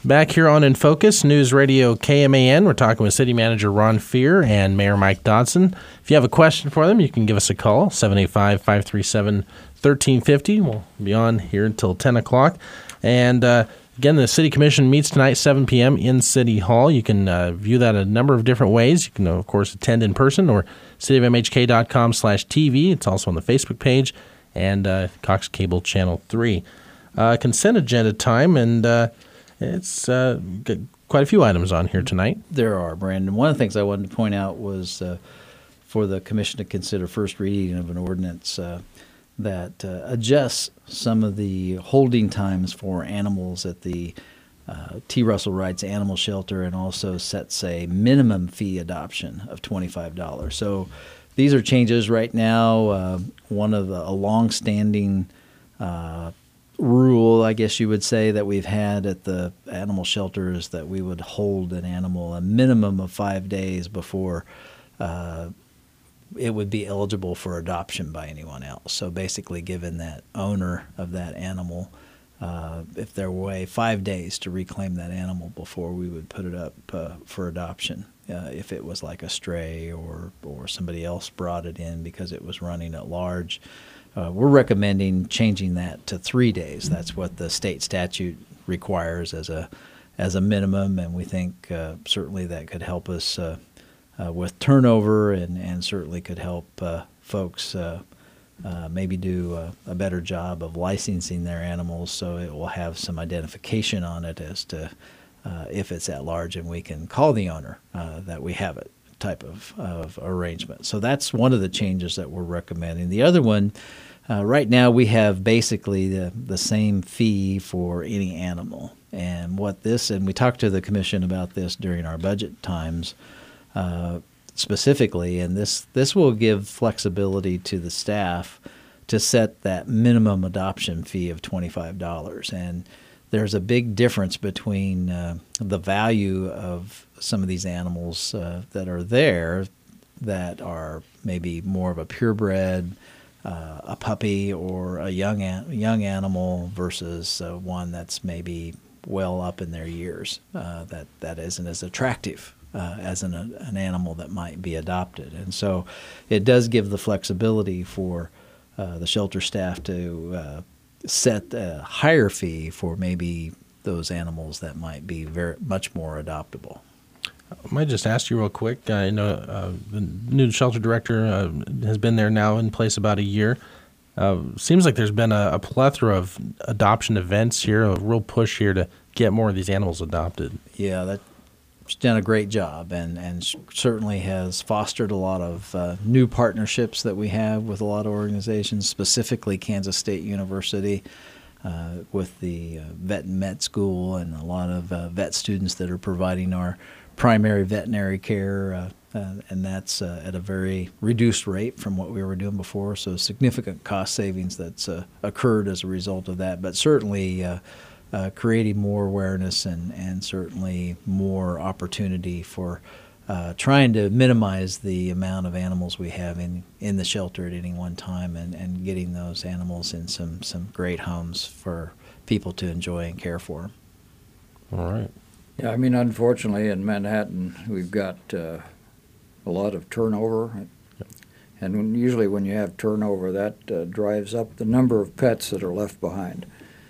Back here on In Focus, News Radio KMAN, we're talking with City Manager Ron Fear and Mayor Mike Dodson. If you have a question for them, you can give us a call, 785-537-1350. We'll be on here until 10 o'clock. And again, the City Commission meets tonight, 7 p.m. in City Hall. You can view that a number of different ways. You can, of course, attend in person or cityofmhk.com/TV. It's also on the Facebook page and Cox Cable Channel 3. Consent agenda time, and it's got quite a few items on here tonight. There are, Brandon. One of the things I wanted to point out was for the Commission to consider first reading of an ordinance that adjusts some of the holding times for animals at the T. Russell Wright's Animal Shelter, and also sets a minimum fee adoption of $25. So these are changes right now. One of a long-standing rule, I guess you would say, that we've had at the animal shelters, that we would hold an animal a minimum of 5 days before it would be eligible for adoption by anyone else. So basically giving that owner of that animal, if they're away, 5 days to reclaim that animal before we would put it up for adoption. If it was like a stray or somebody else brought it in because it was running at large. We're recommending changing that to 3 days. That's what the state statute requires as a minimum, and we think certainly that could help us with turnover, and certainly could help folks maybe do a better job of licensing their animals, so it will have some identification on it as to if it's at large, and we can call the owner that we have it type of arrangement. So that's one of the changes that we're recommending. The other one, right now we have basically the same fee for any animal. And we talked to the Commission about this during our budget times specifically, and this will give flexibility to the staff to set that minimum adoption fee of $25. And there's a big difference between the value of some of these animals that are there that are maybe more of a purebred, a puppy or a young animal versus one that's maybe well up in their years that isn't as attractive as an animal that might be adopted. And so it does give the flexibility for the shelter staff to set a higher fee for maybe those animals that might be very much more adoptable. I might just ask you real quick. I know the new shelter director has been there now in place about a year. Seems like there's been a plethora of adoption events here, a real push here to get more of these animals adopted. Yeah, she's done a great job, and certainly has fostered a lot of new partnerships that we have with a lot of organizations, specifically Kansas State University with the vet and med school, and a lot of vet students that are providing our primary veterinary care, and that's at a very reduced rate from what we were doing before, so significant cost savings that's occurred as a result of that, but certainly creating more awareness and certainly more opportunity for trying to minimize the amount of animals we have in the shelter at any one time, and getting those animals in some great homes for people to enjoy and care for. All right. Yeah, I mean, unfortunately, in Manhattan, we've got a lot of turnover. And usually when you have turnover, that drives up the number of pets that are left behind.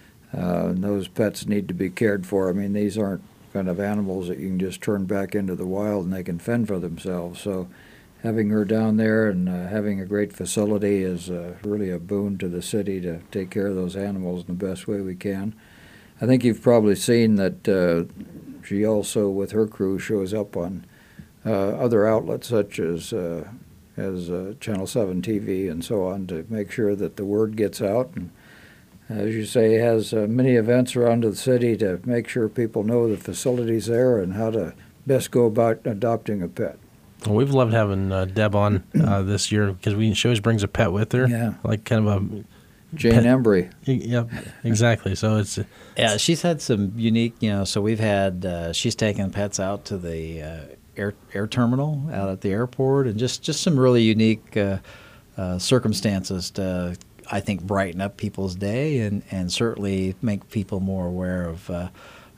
And those pets need to be cared for. I mean, these aren't kind of animals that you can just turn back into the wild and they can fend for themselves. So having her down there and having a great facility is really a boon to the city to take care of those animals in the best way we can. I think you've probably seen that she also, with her crew, shows up on other outlets such as Channel 7 TV and so on to make sure that the word gets out. And as you say, has many events around the city to make sure people know the facilities there and how to best go about adopting a pet. Well, we've loved having Deb on this year because she always brings a pet with her. Yeah. Like kind of a Jane Embry. Yep, exactly. So it's yeah, she's had some unique, so we've had she's taken pets out to the air terminal out at the airport, and just some really unique circumstances to, I think, brighten up people's day and certainly make people more aware of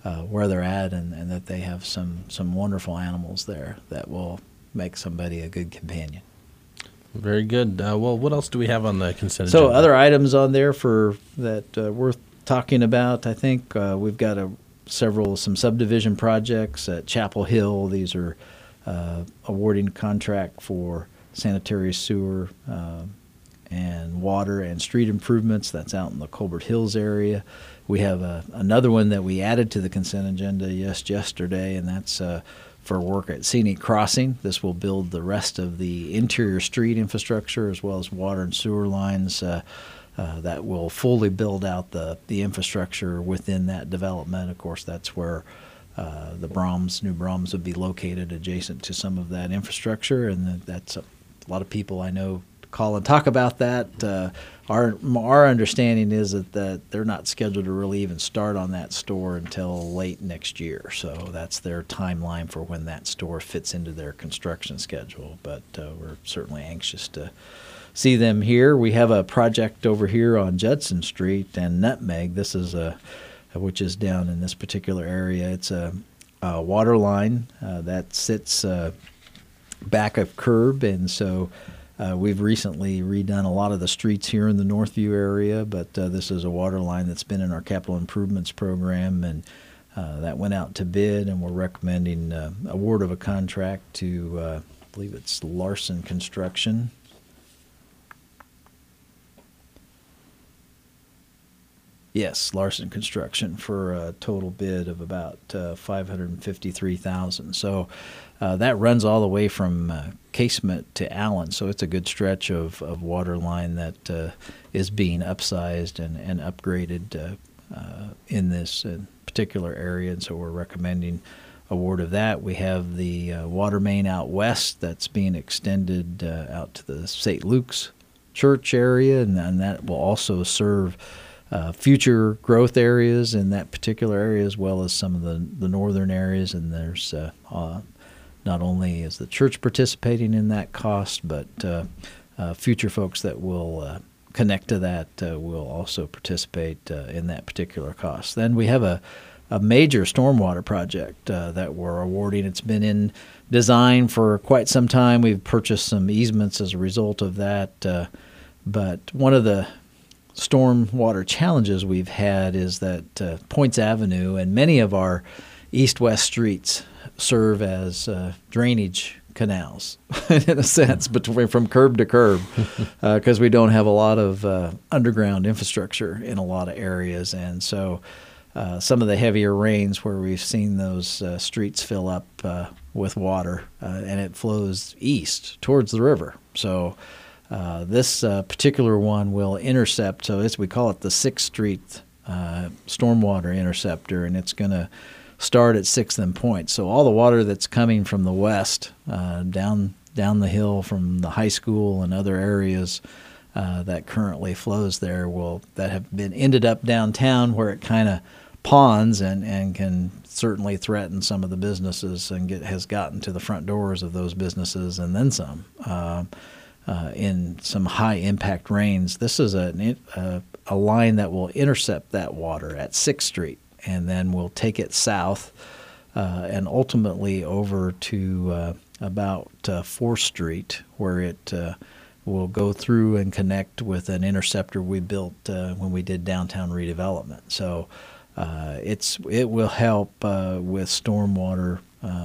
where they're at, and that they have some wonderful animals there that will make somebody a good companion. Very good. Well, what else do we have on the consent So agenda? other items on there for that worth talking about, I think we've got some subdivision projects at Chapel Hill. These are awarding contract for sanitary sewer and water and street improvements. That's out in the Colbert Hills area. We have another one that we added to the consent agenda yesterday, and that's for work at Scenic Crossing. This will build the rest of the interior street infrastructure as well as water and sewer lines that will fully build out the infrastructure within that development. Of course, that's where the new Brahms would be located adjacent to some of that infrastructure, and that's a lot of people I know call and talk about that. Our understanding is that they're not scheduled to really even start on that store until late next year. So that's their timeline for when that store fits into their construction schedule. But we're certainly anxious to see them here. We have a project over here on Judson Street and Nutmeg. This is which is down in this particular area. It's a water line that sits back of curb, and so we've recently redone a lot of the streets here in the Northview area, but this is a water line that's been in our capital improvements program, and that went out to bid, and we're recommending award of a contract to, I believe it's Larson Construction. Yes, Larson Construction for a total bid of about $553,000. So that runs all the way from Casement to Allen. So it's a good stretch of water line that is being upsized and upgraded in this particular area. And so we're recommending award of that. We have the water main out west that's being extended out to the St. Luke's Church area, and that will also serve future growth areas in that particular area, as well as some of the northern areas. And there's not only is the church participating in that cost, but future folks that will connect to that will also participate in that particular cost. Then we have a major stormwater project that we're awarding. It's been in design for quite some time. We've purchased some easements as a result of that. But one of the stormwater challenges we've had is that Points Avenue and many of our east-west streets serve as drainage canals, in a sense, from curb to curb, because we don't have a lot of underground infrastructure in a lot of areas. And so some of the heavier rains where we've seen those streets fill up with water, and it flows east towards the river. So this particular one will intercept, so we call it the 6th Street Stormwater Interceptor, and it's going to start at 6th and Point. So all the water that's coming from the west, down the hill from the high school and other areas that currently flows there that have ended up downtown, where it kind of ponds and can certainly threaten some of the businesses and has gotten to the front doors of those businesses and then some. In some high impact rains. This is a line that will intercept that water at 6th Street, and then we'll take it south and ultimately over to about 4th Street, where it will go through and connect with an interceptor we built when we did downtown redevelopment. So it will help with stormwater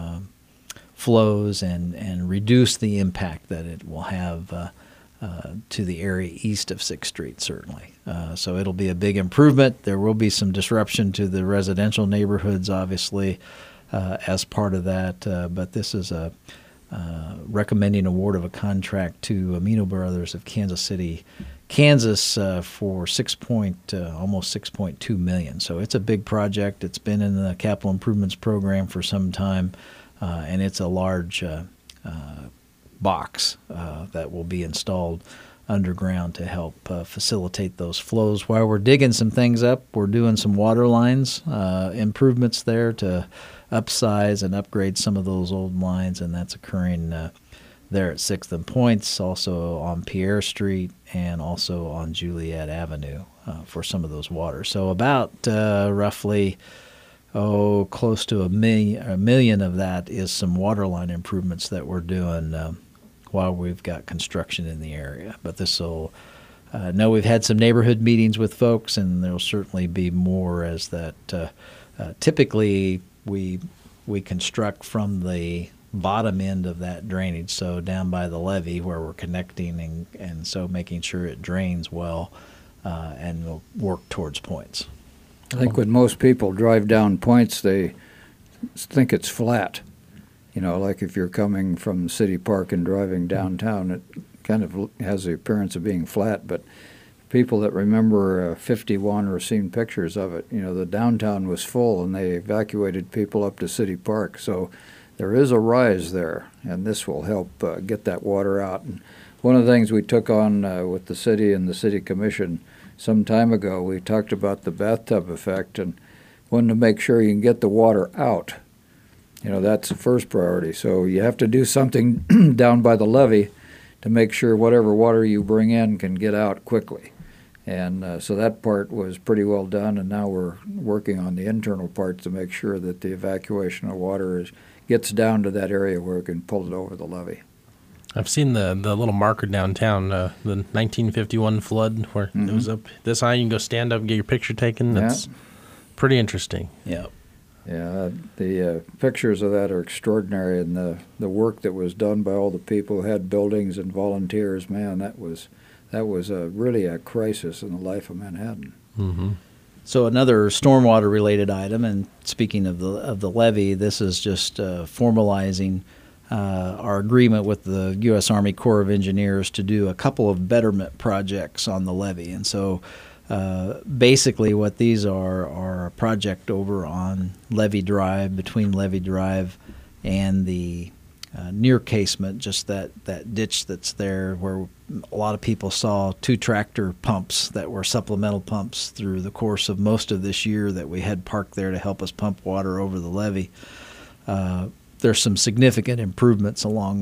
flows and reduce the impact that it will have to the area east of 6th Street, certainly. So it'll be a big improvement. There will be some disruption to the residential neighborhoods, obviously, as part of that. But this is a recommending award of a contract to Amino Brothers of Kansas City, Kansas, for almost $6.2 million. So it's a big project. It's been in the capital improvements program for some time. And it's a large box that will be installed underground to help facilitate those flows. While we're digging some things up, we're doing some water lines improvements there to upsize and upgrade some of those old lines, and that's occurring there at 6th and Points, also on Pierre Street, and also on Juliet Avenue for some of those waters. So about roughly close to a million of that is some water line improvements that we're doing while we've got construction in the area. But this will, know we've had some neighborhood meetings with folks, and there'll certainly be more as that. Typically, we construct from the bottom end of that drainage, so down by the levee where we're connecting, and so making sure it drains well, and we'll work towards points. I think when most people drive down points, they think it's flat. You know, like if you're coming from City Park and driving downtown, it kind of has the appearance of being flat. But people that remember 51 or seen pictures of it, you know, the downtown was full and they evacuated people up to City Park. So there is a rise there, and this will help get that water out. And one of the things we took on with the city and the city commission some time ago, we talked about the bathtub effect and wanted to make sure you can get the water out. You know, that's the first priority. So you have to do something down by the levee to make sure whatever water you bring in can get out quickly. And so that part was pretty well done, and now we're working on the internal parts to make sure that the evacuation of water gets down to that area where it can pull it over the levee. I've seen the little marker downtown, the 1951 flood, where it was up this high. You can go stand up and get your picture taken. That's pretty interesting. Yeah. Yeah, the pictures of that are extraordinary, and the work that was done by all the people who had buildings and volunteers, man, that was really a crisis in the life of Manhattan. Mm-hmm. So another stormwater-related item, and speaking of the levee, this is just formalizing our agreement with the U.S. Army Corps of Engineers to do a couple of betterment projects on the levee. And so basically what these are a project over on Levee Drive, between Levee Drive and the near casement, just that ditch that's there where a lot of people saw 2 tractor pumps that were supplemental pumps through the course of most of this year that we had parked there to help us pump water over the levee. There's some significant improvements along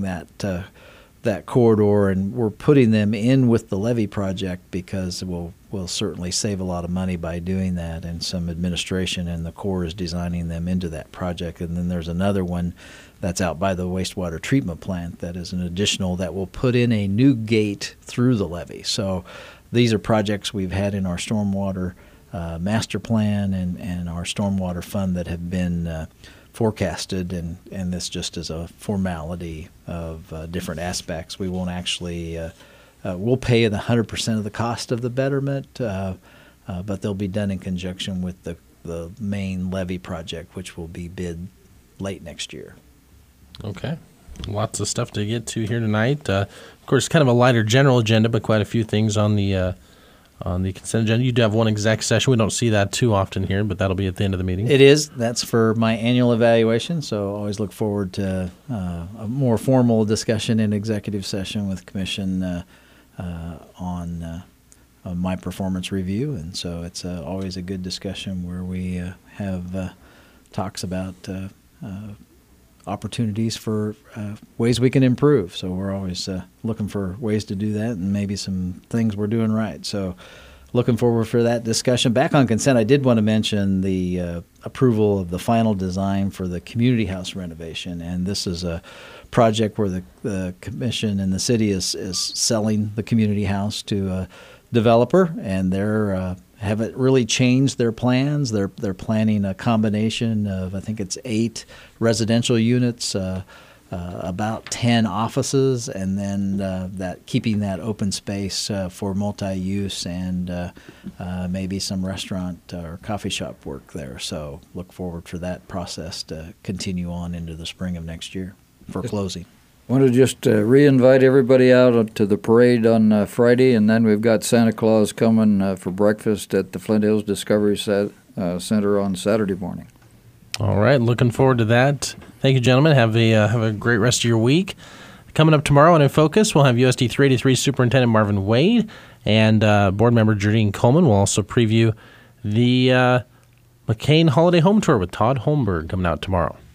that corridor, and we're putting them in with the levee project because we'll certainly save a lot of money by doing that, and some administration, and the Corps is designing them into that project. And then there's another one that's out by the wastewater treatment plant that is an additional that will put in a new gate through the levee. So these are projects we've had in our stormwater master plan and our stormwater fund that have been forecasted, and this just is a formality of different aspects. We won't actually we'll pay the 100% of the cost of the betterment, but they'll be done in conjunction with the main levee project, which will be bid late next year. Okay. Lots of stuff to get to here tonight. Of course, kind of a lighter general agenda, but quite a few things on the consent agenda. You do have one exec session. We don't see that too often here, but that'll be at the end of the meeting. It is. That's for my annual evaluation, so always look forward to a more formal discussion in executive session with Commission on my performance review. And so it's always a good discussion where we have talks about opportunities for ways we can improve. So we're always looking for ways to do that, and maybe some things we're doing right. So looking forward for that discussion. Back on consent, I did want to mention the approval of the final design for the community house renovation. And this is a project where the commission and the city is selling the community house to a developer, and they're haven't really changed their plans. They're planning a combination of, I think it's 8 residential units, about 10 offices, and then that keeping that open space for multi-use and maybe some restaurant or coffee shop work there. So look forward for that process to continue on into the spring of next year for closing. I want to just re-invite everybody out to the parade on Friday, and then we've got Santa Claus coming for breakfast at the Flint Hills Discovery Center on Saturday morning. All right, looking forward to that. Thank you, gentlemen. Have a great rest of your week. Coming up tomorrow on In Focus, we'll have USD 383 Superintendent Marvin Wade and Board Member Jardine Coleman. We'll also preview the McCain Holiday Home Tour with Todd Holmberg coming out tomorrow.